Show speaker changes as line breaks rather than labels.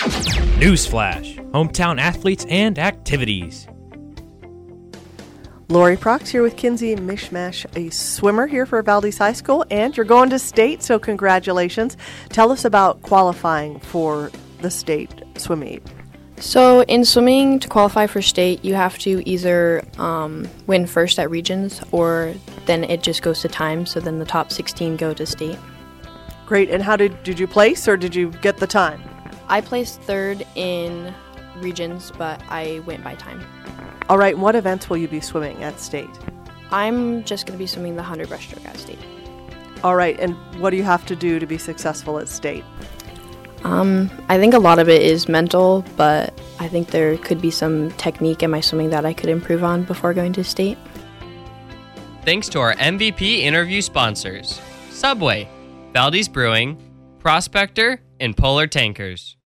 Newsflash, hometown athletes and activities.
Lori Prox here with Kinsey Mishmash, a swimmer here for Valdez High School, and you're going to state, so congratulations. Tell us about qualifying for the state swim meet.
So in swimming, to qualify for state, you have to either win first at regions, or then it just goes to time, so then the top 16 go to state.
Great, and how did you place, or did you get the time?
I placed third in regions, but I went by time.
All right, what events will you be swimming at state?
I'm just going to be swimming the 100 breaststroke at state.
All right, and what do you have to do to be successful at state?
I think a lot of it is mental, but I think there could be some technique in my swimming that I could improve on before going to state.
Thanks to our MVP interview sponsors, Subway, Valdez Brewing, Prospector, and Polar Tankers.